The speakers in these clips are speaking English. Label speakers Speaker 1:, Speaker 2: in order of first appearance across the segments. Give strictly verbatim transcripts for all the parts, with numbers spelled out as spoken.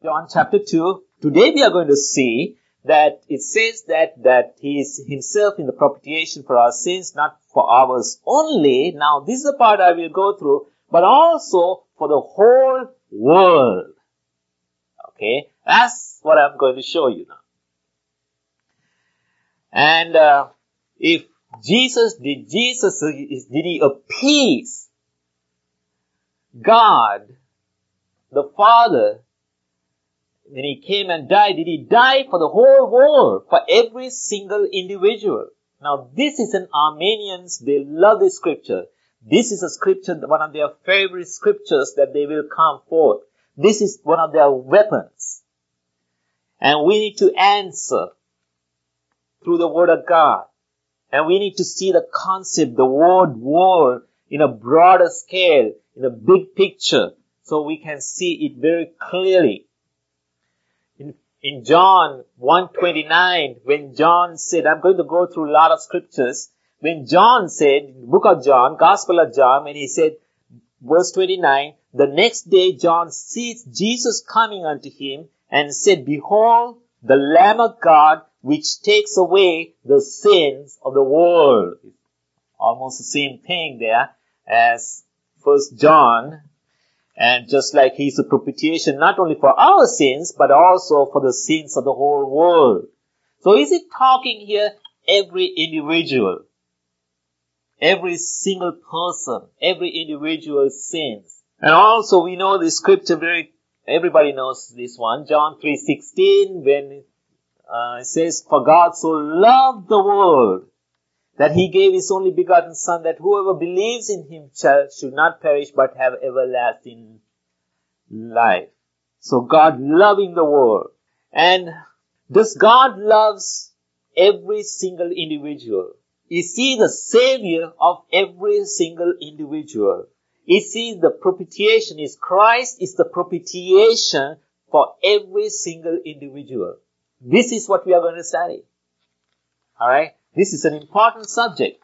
Speaker 1: John chapter two. Today we are going to see that it says that, that he is himself in the propitiation for our sins, not for ours only. Now this is the part I will go through, but also for the whole world. Okay, that's what I'm going to show you now. And uh, if Jesus, did Jesus, did he appease God, the Father, when he came and died? Did he die for the whole world, for every single individual? Now this is an Armenians, they love this scripture. This is a scripture, one of their favorite scriptures that they will come forth. This is one of their weapons. And we need to answer through the word of God. And we need to see the concept, the word world, in a broader scale, in a big picture, so we can see it very clearly. In, in John one twenty-nine, when John said, I'm going to go through a lot of scriptures, when John said, in the book of John, Gospel of John, when he said, verse twenty-nine, the next day John sees Jesus coming unto him and said, behold, the Lamb of God, which takes away the sins of the world. Almost the same thing there as First John. And just like he's a propitiation not only for our sins, but also for the sins of the whole world. So is it talking here every individual? Every single person, every individual's sins. And also we know the scripture very, everybody knows this one, John three sixteen, when uh, it says, for God so loved the world that he gave his only begotten Son, that whoever believes in him shall, should not perish but have everlasting life. So God loving the world. And does God loves every single individual? Is he the savior of every single individual? Is he the propitiation? Is Christ is the propitiation for every single individual? This is what we are going to study. Alright? This is an important subject.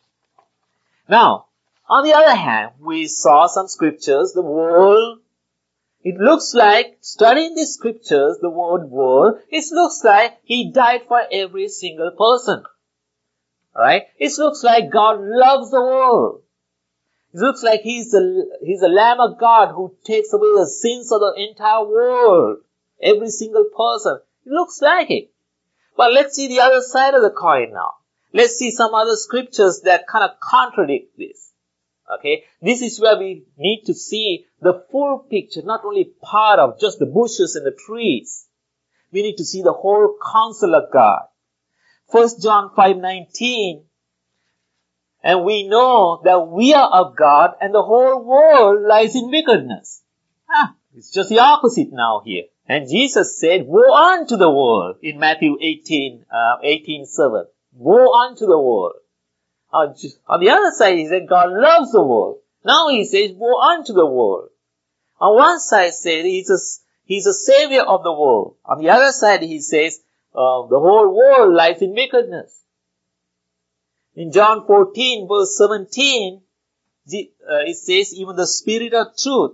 Speaker 1: Now, on the other hand, we saw some scriptures, the world. It looks like, studying the scriptures, the word world, it looks like he died for every single person. Alright? It looks like God loves the world. It looks like he's the, he's the Lamb of God who takes away the sins of the entire world. Every single person. It looks like it. But let's see the other side of the coin now. Let's see some other scriptures that kind of contradict this. Okay? This is where we need to see the full picture, not only part of just the bushes and the trees. We need to see the whole counsel of God. First John five nineteen. And we know that we are of God and the whole world lies in wickedness. Ah, it's just the opposite now here. And Jesus said, woe unto the world in Matthew eighteen, uh, eighteen seven. Woe unto the world. Uh, just, on the other side, he said, God loves the world. Now he says, woe unto the world. On one side, said he's a, he's a savior of the world. On the other side, he says, uh, the whole world lies in wickedness. In John fourteen, verse seventeen, uh, it says, even the Spirit of truth.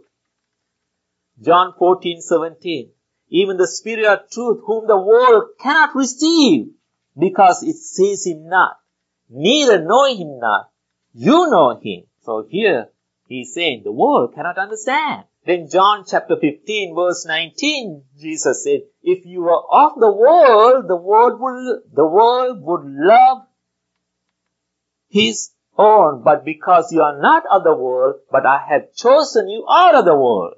Speaker 1: John fourteen, seventeen. Even the Spirit of truth, whom the world cannot receive, because it sees him not, neither know him not. You know him. So here, he's saying, the world cannot understand. Then John chapter fifteen, verse nineteen, Jesus said, if you were of the world, the world would, the world would love his own. But because you are not of the world, but I have chosen you out of the world.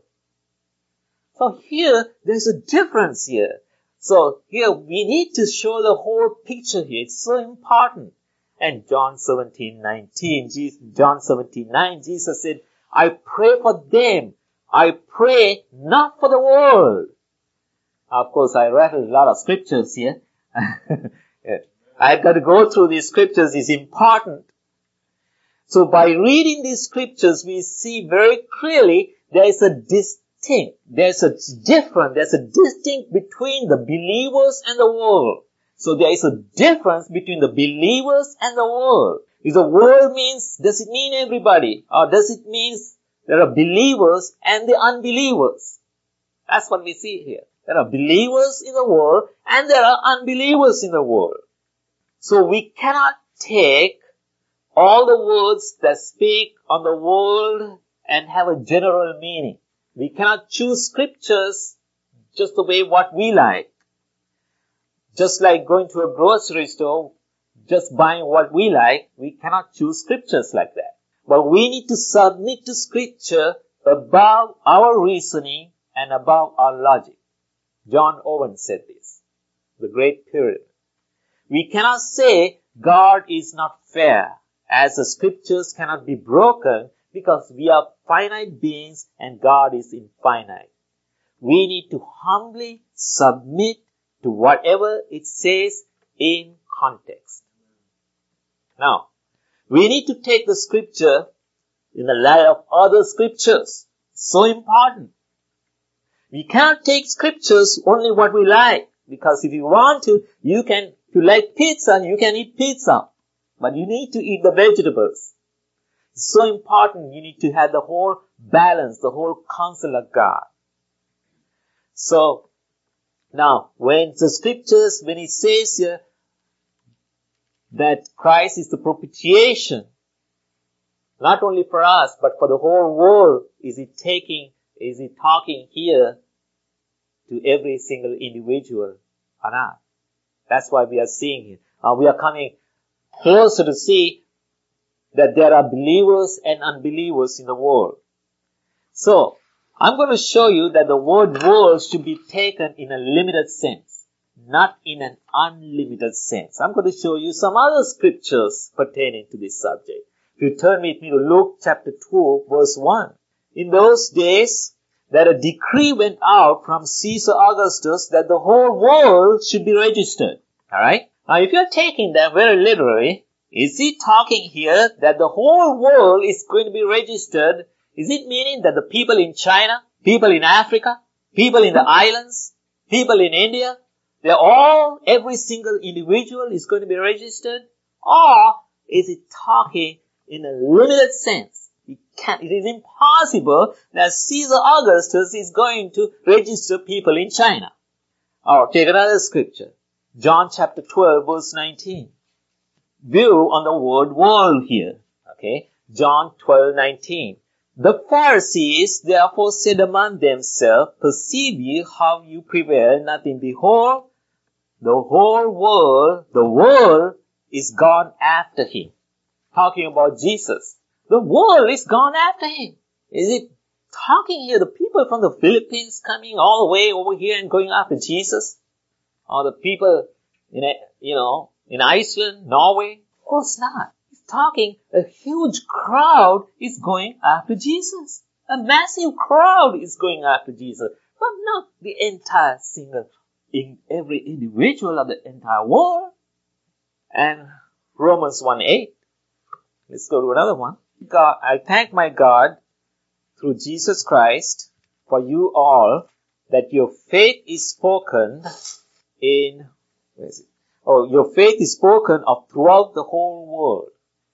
Speaker 1: So here, there's a difference here. So here, we need to show the whole picture here. It's so important. And John seventeen nineteen, John seventeen nine, Jesus said, I pray for them. I pray not for the world. Of course, I read a lot of scriptures here. I've got to go through these scriptures. It's important. So by reading these scriptures, we see very clearly there is a distinct, there's a difference, there's a distinct between the believers and the world. So there is a difference between the believers and the world. If the world means, does it mean everybody? Or does it mean there are believers and the unbelievers? That's what we see here. There are believers in the world and there are unbelievers in the world. So we cannot take all the words that speak on the world and have a general meaning. We cannot choose scriptures just the way what we like. Just like going to a grocery store, just buying what we like, we cannot choose scriptures like that. But we need to submit to scripture above our reasoning and above our logic. John Owen said this, the great Puritan. We cannot say God is not fair, as the scriptures cannot be broken, because we are finite beings and God is infinite. We need to humbly submit to whatever it says in context. Now, we need to take the scripture in the light of other scriptures. So important. We cannot take scriptures only what we like, because if you want to, you can, if you like pizza, you can eat pizza. But you need to eat the vegetables. It's so important. You need to have the whole balance, the whole counsel of God. So, now, when the scriptures, when it says here that Christ is the propitiation, not only for us, but for the whole world, is it taking, is it talking here to every single individual on earth? That's why we are seeing here. Uh, we are coming closer to see that there are believers and unbelievers in the world. So, I'm going to show you that the word world should be taken in a limited sense, not in an unlimited sense. I'm going to show you some other scriptures pertaining to this subject. If you turn with me to Luke chapter two, verse one. In those days, that a decree went out from Caesar Augustus that the whole world should be registered. Alright? Now, if you're taking that very literally, is he talking here that the whole world is going to be registered? Is it meaning that the people in China, people in Africa, people in the islands, people in India, they're all, every single individual is going to be registered? Or is it talking in a limited sense? It can't, it is impossible that Caesar Augustus is going to register people in China. Or take another scripture. John chapter twelve, verse nineteen. View on the word world here. Okay. John twelve, nineteen. The Pharisees therefore said among themselves, perceive ye how you prevail nothing. Behold, the whole world, the world is gone after him. Talking about Jesus. The world is gone after him. Is it talking here the people from the Philippines coming all the way over here and going after Jesus? Or the people in, you know, in Iceland, Norway? Of course not. He's talking, a huge crowd is going after Jesus. A massive crowd is going after Jesus. But not the entire single, in every individual of the entire world. And Romans one eight. Let's go to another one. God, I thank my God through Jesus Christ for you all that your faith is spoken in, where is it? Oh, your faith is spoken of throughout the whole world.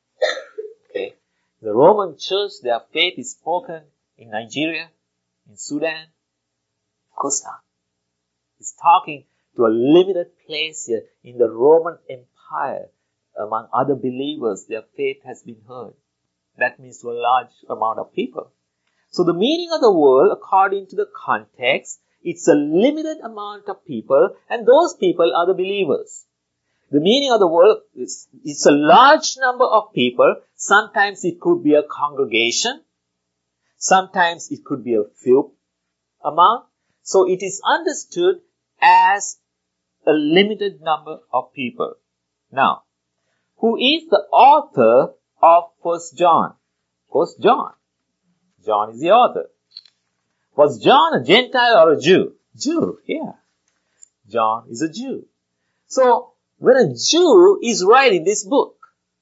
Speaker 1: Okay. The Roman church, their faith is spoken in Nigeria, in Sudan. Of course not. It's talking to a limited place here in the Roman Empire. Among other believers, their faith has been heard. That means to a large amount of people. So the meaning of the word, according to the context, it's a limited amount of people, and those people are the believers. The meaning of the word is it's a large number of people. Sometimes it could be a congregation. Sometimes it could be a few amount. So it is understood as a limited number of people. Now, who is the author of First John? Of course, John. John is the author. Was John a Gentile or a Jew? Jew, yeah. John is a Jew. So, when a Jew is writing this book,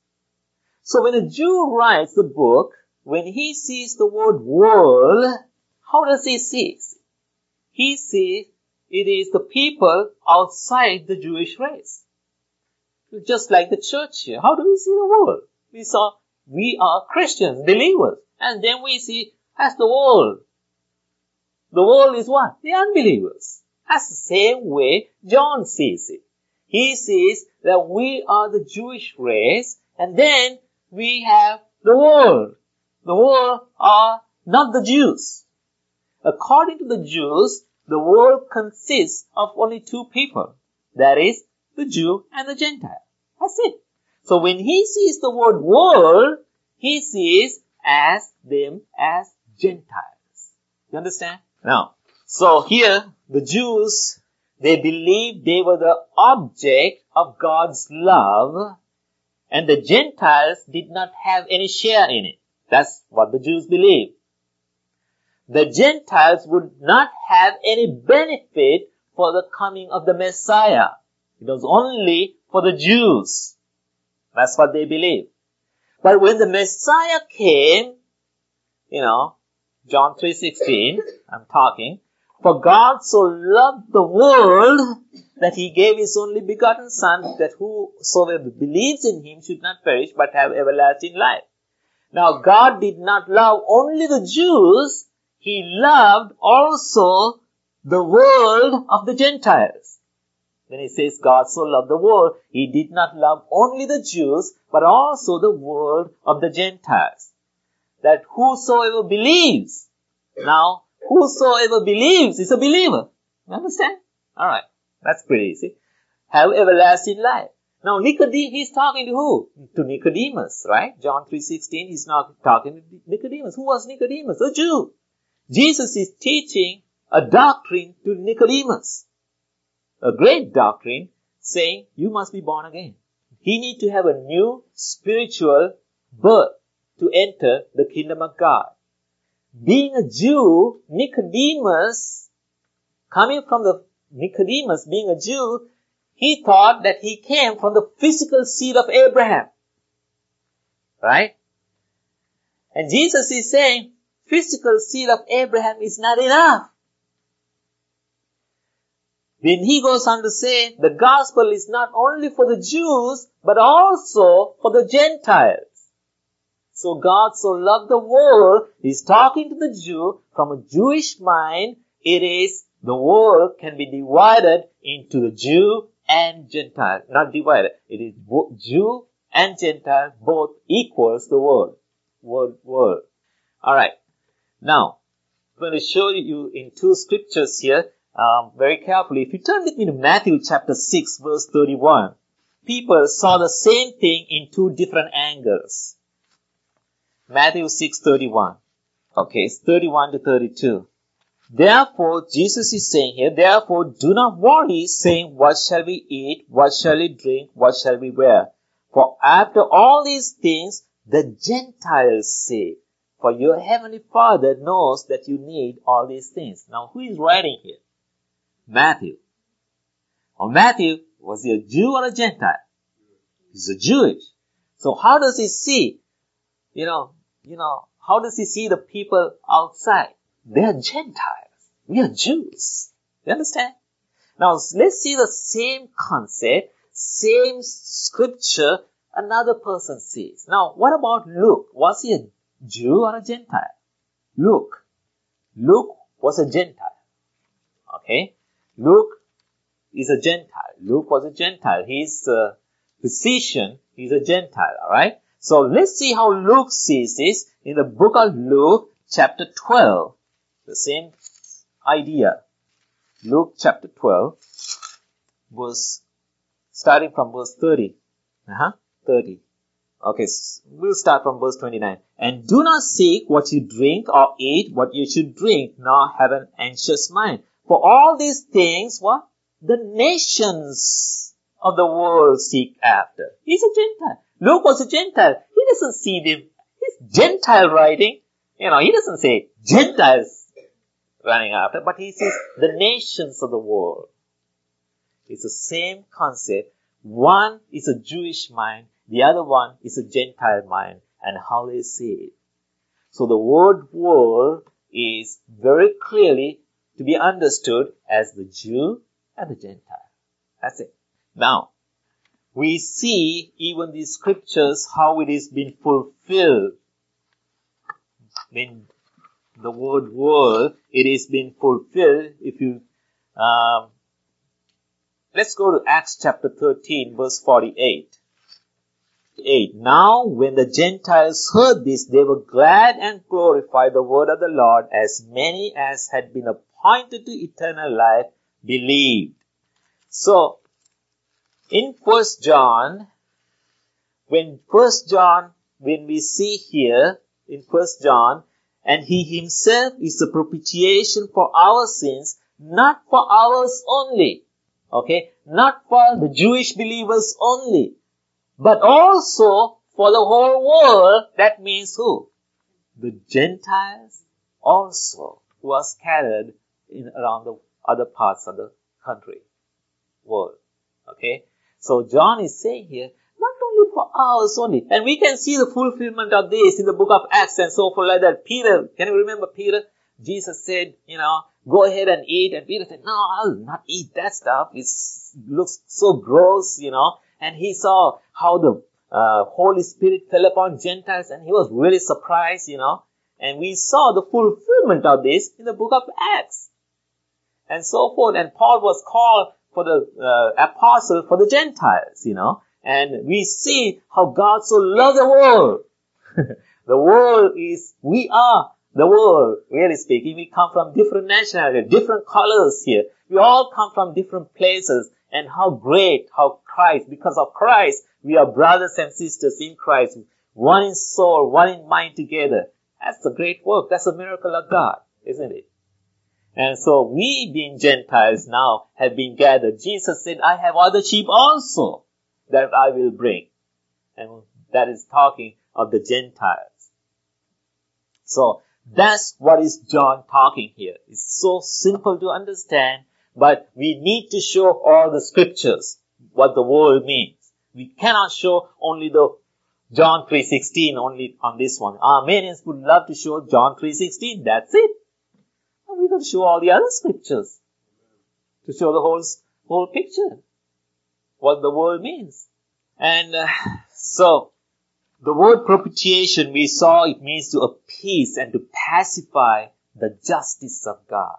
Speaker 1: so when a Jew writes the book, when he sees the word world, how does he see it? He sees it is the people outside the Jewish race. Just like the church here. How do we see the world? We saw, we are Christians, believers. And then we see, as the world. The world is what? The unbelievers. That's the same way John sees it. He sees that we are the Jewish race, and then we have the world. The world are not the Jews. According to the Jews, the world consists of only two people. That is, the Jew and the Gentile. That's it. So when he sees the word world, he sees as them as Gentiles. You understand? Now, so here, the Jews, they believed they were the object of God's love, and the Gentiles did not have any share in it. That's what the Jews believed. The Gentiles would not have any benefit for the coming of the Messiah. It was only for the Jews. That's what they believed. But when the Messiah came, you know, John three sixteen, I'm talking, for God so loved the world that he gave his only begotten Son, that whosoever believes in him should not perish but have everlasting life. Now God did not love only the Jews, he loved also the world of the Gentiles. When he says God so loved the world, he did not love only the Jews, but also the world of the Gentiles. That whosoever believes, now whosoever believes is a believer. You understand? Alright, that's pretty easy. Have everlasting life. Now Nicodemus, he's talking to who? To Nicodemus, right? John three sixteen, he's not talking to Nicodemus. Who was Nicodemus? A Jew. Jesus is teaching a doctrine to Nicodemus. A great doctrine saying you must be born again. He needs to have a new spiritual birth to enter the kingdom of God. Being a Jew, Nicodemus, coming from the Nicodemus being a Jew, he thought that he came from the physical seed of Abraham. Right? And Jesus is saying, physical seed of Abraham is not enough. When he goes on to say, the gospel is not only for the Jews, but also for the Gentiles. So God so loved the world, he's talking to the Jew from a Jewish mind. It is, the world can be divided into the Jew and Gentile. Not divided. It is both Jew and Gentile, both equals the world. World, world. Alright. Now, I'm going to show you in two scriptures here. Um, very carefully. If you turn with me to Matthew chapter six verse thirty-one, people saw the same thing in two different angles. Matthew six thirty-one. Okay, it's thirty-one to thirty-two. Therefore, Jesus is saying here, therefore do not worry, saying, what shall we eat? What shall we drink? What shall we wear? For after all these things, the Gentiles seek. For your heavenly Father knows that you need all these things. Now, who is writing here? Matthew. Or Matthew, was he a Jew or a Gentile? He's a Jewish. So how does he see, you know, you know, how does he see the people outside? They are Gentiles. We are Jews. You understand? Now, let's see the same concept, same scripture, another person sees. Now, what about Luke? Was he a Jew or a Gentile? Luke. Luke was a Gentile. Okay? Luke is a Gentile. Luke was a Gentile. He's a physician. He's a Gentile. Alright? So let's see how Luke sees this in the book of Luke chapter twelve. The same idea. Luke chapter twelve, verse, starting from verse thirty. Uh-huh, thirty. Okay, so we'll start from verse twenty-nine. And do not seek what you drink or eat, what you should drink, nor have an anxious mind. For all these things, what? The nations of the world seek after. He's a Gentile. Luke was a Gentile. He doesn't see them. He's Gentile writing. You know, he doesn't say Gentiles running after, but he says the nations of the world. It's the same concept. One is a Jewish mind, the other one is a Gentile mind, and how they see it. So the word world is very clearly to be understood as the Jew and the Gentile. That's it. Now, we see even these scriptures, how it is been fulfilled. When the word world, it is been fulfilled. If you Um, let's go to Acts chapter thirteen, verse forty-eight. eight. Now, when the Gentiles heard this, they were glad and glorified the word of the Lord, as many as had been appointed to eternal life believed. So, in First John, when First John, when we see here in First John, and he himself is the propitiation for our sins, not for ours only, okay, not for the Jewish believers only, but also for the whole world. That means who? The Gentiles also, who are scattered in around the other parts of the country, world. Okay? So John is saying here, not only for ours only. And we can see the fulfillment of this in the book of Acts and so forth like that. Peter, can you remember Peter? Jesus said, you know, go ahead and eat. And Peter said, no, I'll not eat that stuff. It looks so gross, you know. And he saw how the uh, Holy Spirit fell upon Gentiles, and he was really surprised, you know. And we saw the fulfillment of this in the book of Acts. And so forth. And Paul was called for the uh, apostle for the Gentiles, you know. And we see how God so loved the world. The world is, we are the world, really speaking. We come from different nationalities, different colors here. We all come from different places. And how great, how Christ, because of Christ, we are brothers and sisters in Christ. One in soul, one in mind together. That's the great work. That's a miracle of God, isn't it? And so we, being Gentiles now, have been gathered. Jesus said, I have other sheep also that I will bring. And that is talking of the Gentiles. So that's what is John talking here. It's so simple to understand. But we need to show all the scriptures, what the word means. We cannot show only the John three sixteen only on this one. Armenians would love to show John three sixteen. That's it. And we're going to show all the other scriptures to show the whole, whole picture, what the word means. And uh, so, the word propitiation, we saw it means to appease and to pacify the justice of God.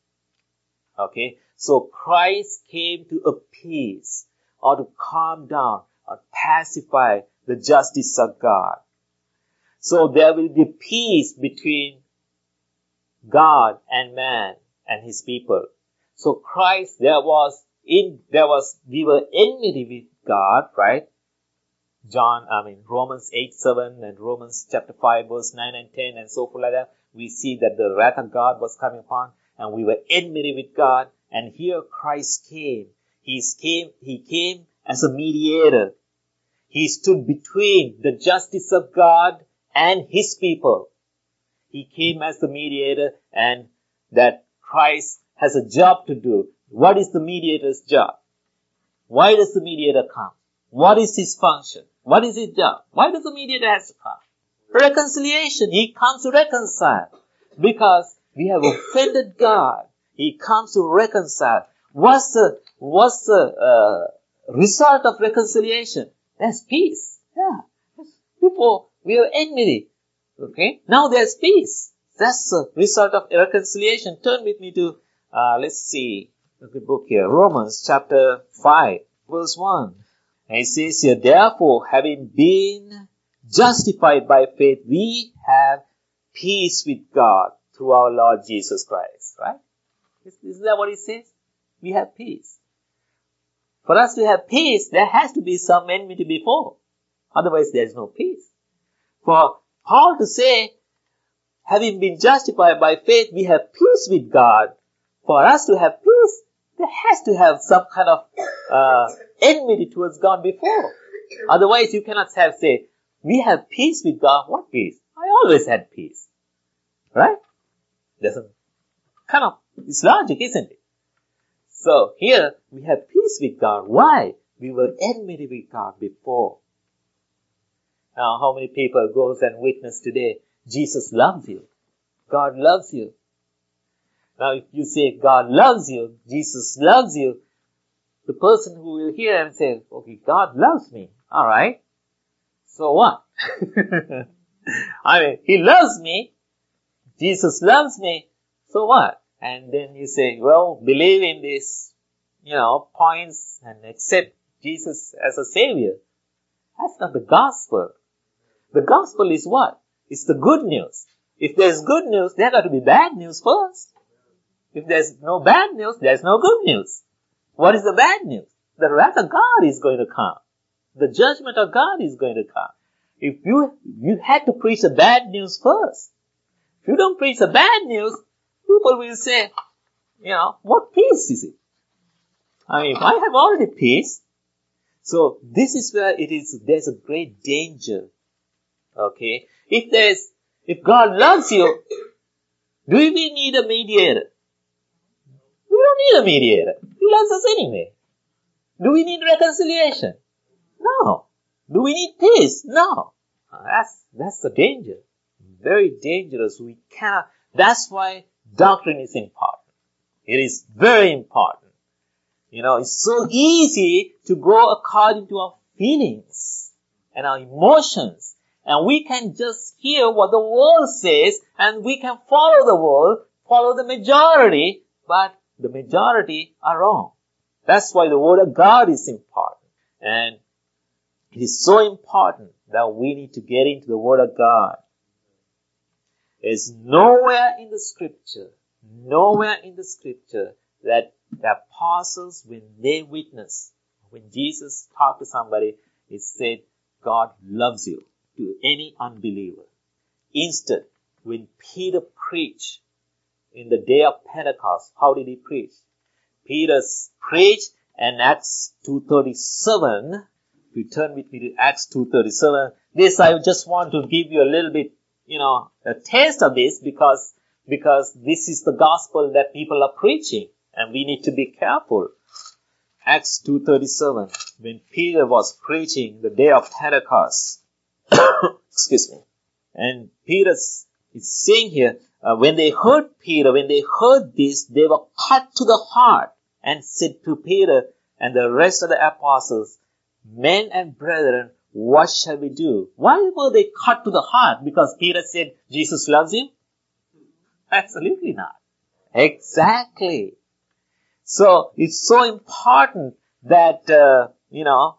Speaker 1: Okay, so Christ came to appease or to calm down or pacify the justice of God. So there will be peace between God and man and his people. So Christ, there was in there was we were enmity with God, right? John, I mean Romans eight seven and Romans chapter five verse nine and ten and so forth like that. We see that the wrath of God was coming upon. And we were enmity with God. And here Christ came. He came, he came as a mediator. He stood between the justice of God and his people. He came as the mediator, and that Christ has a job to do. What is the mediator's job? Why does the mediator come? What is his function? What is his job? Why does the mediator have to come? Reconciliation. He comes to reconcile. Because we have offended God. He comes to reconcile. What's the, what's the uh, result of reconciliation? There's peace. Yeah. Before, we were enmity. Okay? Now there's peace. That's the result of reconciliation. Turn with me to, uh, let's see, a good book here. Romans chapter five, verse one. And it says here, therefore, having been justified by faith, we have peace with God through our Lord Jesus Christ. Right? Isn't that what it says? We have peace. For us to have peace, there has to be some enmity before. Otherwise, there is no peace. For Paul to say, having been justified by faith, we have peace with God. For us to have peace, there has to have some kind of uh, enmity towards God before. Otherwise, you cannot have say, we have peace with God. What peace? I always had peace. Right? Doesn't kind of, it's logic, isn't it? So here we have peace with God. Why? We were enmity with God before. Now, how many people goes and witness today? Jesus loves you. God loves you. Now, if you say God loves you, Jesus loves you, the person who will hear and say, okay, God loves me. All right. So what? I mean, He loves me. Jesus loves me. So what? and then you say, well, believe in this, you know, points and accept Jesus as a Savior. That's not the gospel. The gospel is what? It's the good news. If there's good news, there got to be bad news first. If there's no bad news, there's no good news. What is the bad news? The wrath of God is going to come. The judgment of God is going to come. If you, you had to preach the bad news first. If you don't preach the bad news, people will say, you know, what peace is it? I mean, I have already peace. So this is where it is, there's a great danger. Okay? If there's, if God loves you, do we need a mediator? We don't need a mediator. He loves us anyway. Do we need reconciliation? No. Do we need peace? No. That's, that's the danger. Very dangerous. We cannot, that's why doctrine is important. It is very important. You know, it's so easy to go according to our feelings and our emotions. And we can just hear what the world says and we can follow the world, follow the majority, but the majority are wrong. That's why the Word of God is important. And it is so important that we need to get into the Word of God. There's nowhere in the Scripture, nowhere in the Scripture that the apostles, when they witness, when Jesus talked to somebody, it said, God loves you, to any unbeliever. Instead, when Peter preached in the day of Pentecost, how did he preach? Peter preached, and Acts two thirty-seven, if you turn with me to Acts two thirty-seven, this I just want to give you a little bit, you know, a taste of this because, because this is the gospel that people are preaching and we need to be careful. Acts two thirty-seven, when Peter was preaching the day of Pentecost, excuse me, and Peter is saying here, uh, when they heard Peter, when they heard this, they were cut to the heart and said to Peter and the rest of the apostles, men and brethren, what shall we do? Why were they cut to the heart? Because Peter said, Jesus loves you? Absolutely not. Exactly. So, it's so important that, uh, you know,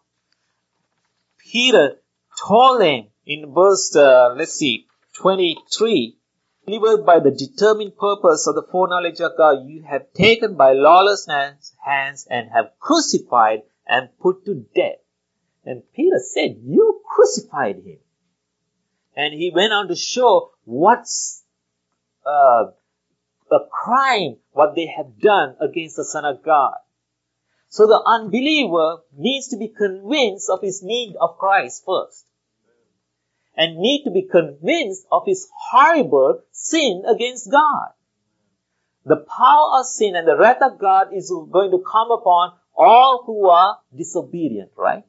Speaker 1: Peter told them in verse, uh, let's see, twenty-three, delivered by the determined purpose of the foreknowledge of God, you have taken by lawlessness hands and have crucified and put to death. And Peter said, you crucified him. And he went on to show what's uh, a crime, what they have done against the Son of God. So the unbeliever needs to be convinced of his need of Christ first. And need to be convinced of his horrible sin against God. The power of sin and the wrath of God is going to come upon all who are disobedient, right?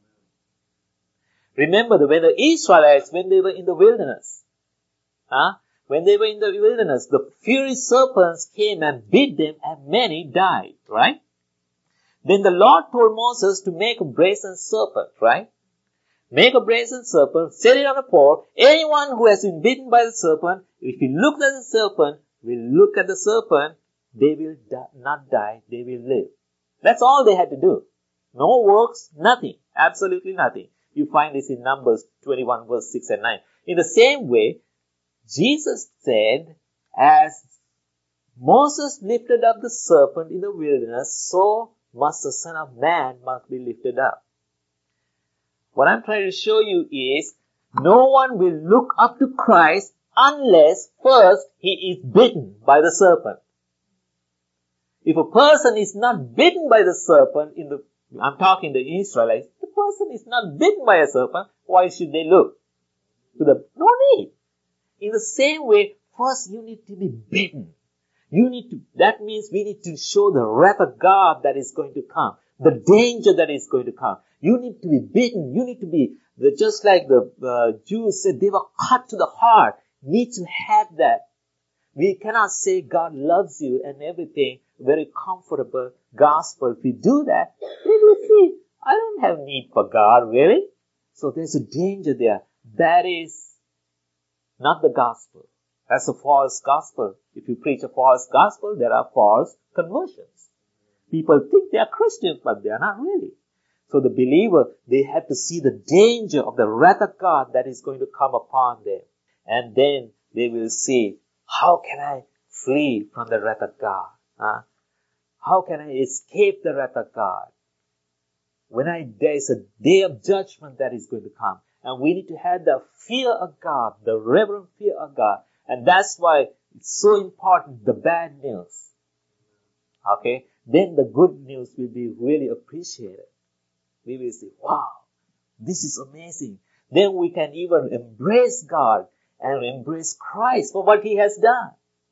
Speaker 1: Remember that when the Israelites, when they were in the wilderness, huh? when they were in the wilderness, the fiery serpents came and bit them and many died, right? Then the Lord told Moses to make a brazen serpent, right? Make a brazen serpent, set it on a pole. Anyone who has been bitten by the serpent, if he looks at the serpent, will look at the serpent, they will die, not die, they will live. That's all they had to do. No works, nothing. Absolutely nothing. You find this in Numbers twenty-one verse six and nine. In the same way, Jesus said, as Moses lifted up the serpent in the wilderness, so must the Son of Man must be lifted up. What I'm trying to show you is, no one will look up to Christ unless first he is bitten by the serpent. If a person is not bitten by the serpent, in the, I'm talking to the Israelites, the person is not bitten by a serpent, why should they look? To the, no need. In the same way, first you need to be bitten. You need to, that means we need to show the wrath of God that is going to come. The danger that is going to come. You need to be bitten. You need to be, the, just like the uh, Jews said, they were cut to the heart. Need to have that. We cannot say God loves you and everything, very comfortable gospel. If we do that, then we see, I don't have need for God, really. So there's a danger there. That is not the gospel. That's a false gospel. If you preach a false gospel, there are false conversions. People think they are Christians, but they are not really. So the believer, they have to see the danger of the wrath of God that is going to come upon them. And then they will see, how can I flee from the wrath of God? Huh? How can I escape the wrath of God? When I, there is a day of judgment that is going to come. And we need to have the fear of God, the reverent fear of God. And that's why it's so important, the bad news. Okay? Then the good news will be really appreciated. We will say, wow, this is amazing. Then we can even embrace God and embrace Christ for what He has done.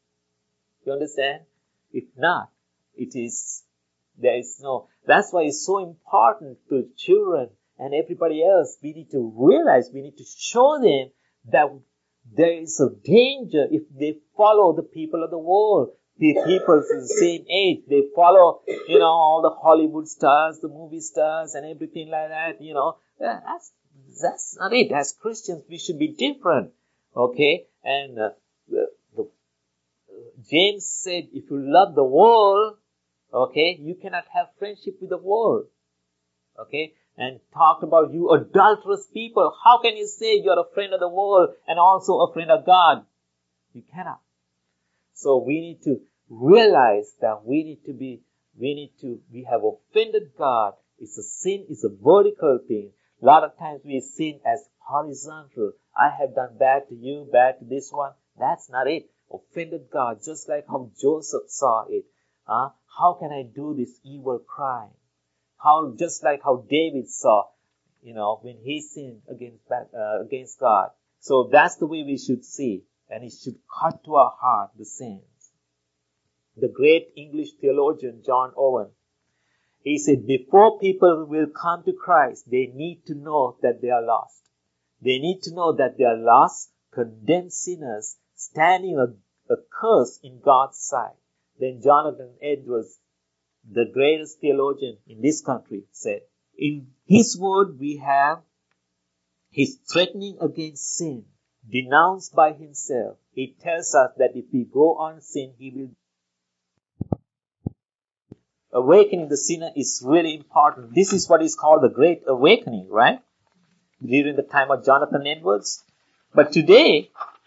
Speaker 1: You understand? If not, it is, there is no, that's why it's so important to children and everybody else. We need to realize, we need to show them that there is a danger if they follow the people of the world. The people in the same age, they follow, you know, all the Hollywood stars, the movie stars and everything like that, you know. That's, that's not it. As Christians, we should be different. Okay? And uh, the, the, James said, if you love the world, okay, you cannot have friendship with the world. Okay? And talked about you adulterous people. How can you say you're a friend of the world and also a friend of God? You cannot. So we need to realize that we need to be, we need to, we have offended God. It's a sin, it's a vertical thing. A lot of times we sin as horizontal. I have done bad to you, bad to this one. That's not it. Offended God, just like how Joseph saw it. Uh, how can I do this evil crime? How, just like how David saw, you know, when he sinned against, uh, against God. So that's the way we should see. And it should cut to our heart the sins. The great English theologian John Owen, he said, before people will come to Christ, they need to know that they are lost. They need to know that they are lost, condemned sinners, standing a, a curse in God's sight. Then Jonathan Edwards, the greatest theologian in this country, said, in his word we have his threatening against sin, denounced by himself. He tells us that if we go on sin, he will. Awakening the sinner is really important. This is what is called the Great Awakening, right? During the time of Jonathan Edwards. But today,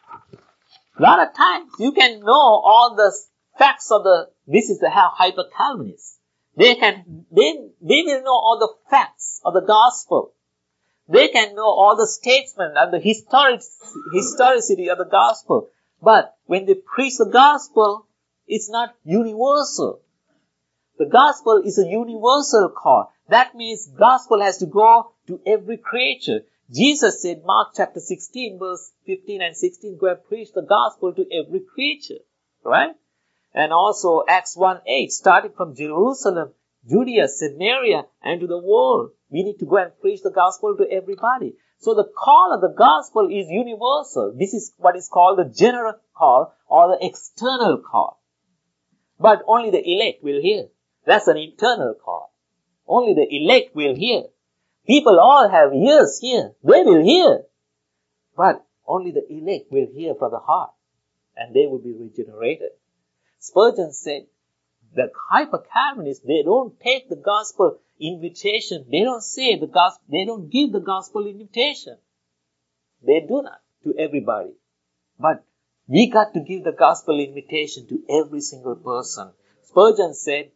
Speaker 1: a lot of times, you can know all the facts of the, this is the hyper-Calvinists. They can, they, they will know all the facts of the gospel. They can know all the statements and the historic, historicity of the gospel. But when they preach the gospel, it's not universal. The gospel is a universal call. That means gospel has to go to every creature. Jesus said, Mark chapter sixteen, verse fifteen and sixteen, go and preach the gospel to every creature. Right? And also Acts one eight, starting from Jerusalem, Judea, Samaria, and to the world. We need to go and preach the gospel to everybody. So the call of the gospel is universal. This is what is called the general call or the external call. But only the elect will hear. That's an internal call. Only the elect will hear. People all have ears here. They will hear. But only the elect will hear from the heart. And they will be regenerated. Spurgeon said, the hyper-Calvinists, they don't take the gospel invitation. They don't say the gospel, they don't give the gospel invitation. They do not to everybody. But we got to give the gospel invitation to every single person. Spurgeon said,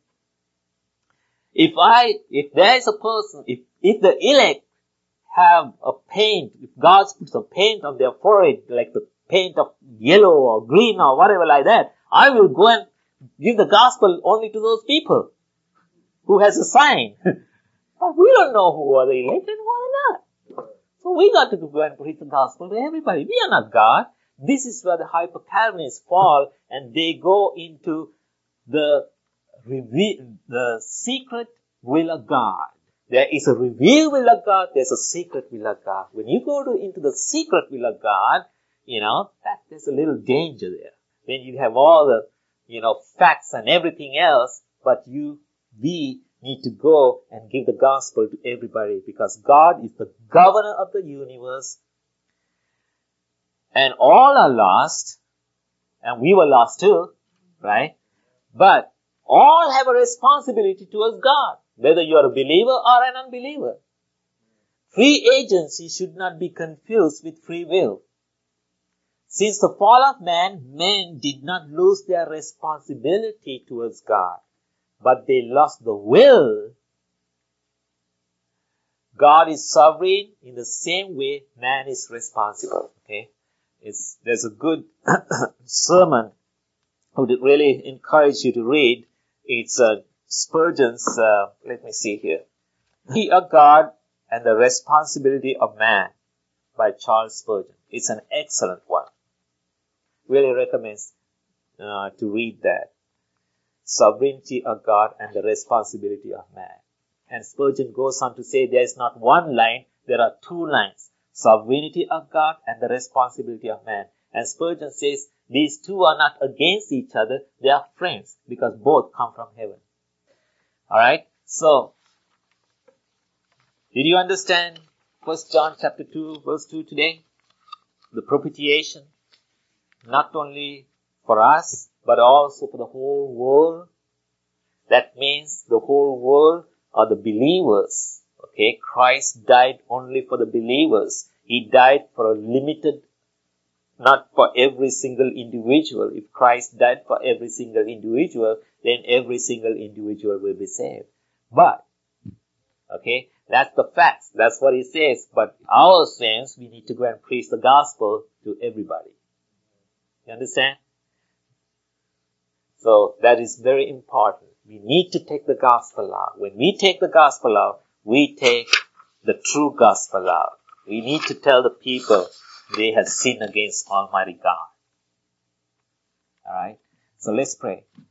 Speaker 1: if I, if there is a person, if, if the elect have a paint, if God puts a paint on their forehead, like the paint of yellow or green or whatever like that, I will go and give the gospel only to those people who has a sign. But we don't know who are the elect and who are not. So we got to go and preach the gospel to everybody. We are not God. This is where the hyper-Calvinists fall, and they go into the reveal, the secret will of God. There is a revealed will of God. There's a secret will of God. When you go to, into the secret will of God, you know, that there's a little danger there. When you have all the, you know, facts and everything else, but you, we need to go and give the gospel to everybody, because God is the governor of the universe, and all are lost, And we were lost too, right? But all have a responsibility towards God, whether you are a believer or an unbeliever. Free agency should not be confused with free will. Since the fall of man, men did not lose their responsibility towards God, but they lost the will. God is sovereign in the same way man is responsible. Okay, it's there's a good sermon I would really encourage you to read. It's uh, Spurgeon's. Uh, let me see here. He a God and the Responsibility of Man by Charles Spurgeon. It's an excellent one. Really recommend uh, to read that. Sovereignty of God and the Responsibility of Man. And Spurgeon goes on to say there is not one line, there are two lines. Sovereignty of God and the Responsibility of Man. And Spurgeon says these two are not against each other, they are friends because both come from heaven. Alright, so did you understand First John chapter two verse two today? The propitiation, not only for us, but also for the whole world. That means the whole world are the believers. Okay, Christ died only for the believers. He died for a limited, not for every single individual. If Christ died for every single individual, then every single individual will be saved. But, okay, that's the facts. That's what he says. But our sense, we need to go and preach the gospel to everybody. You understand? So that is very important. We need to take the gospel out. When we take the gospel out, we take the true gospel out. We need to tell the people they have sinned against Almighty God. Alright? So let's pray.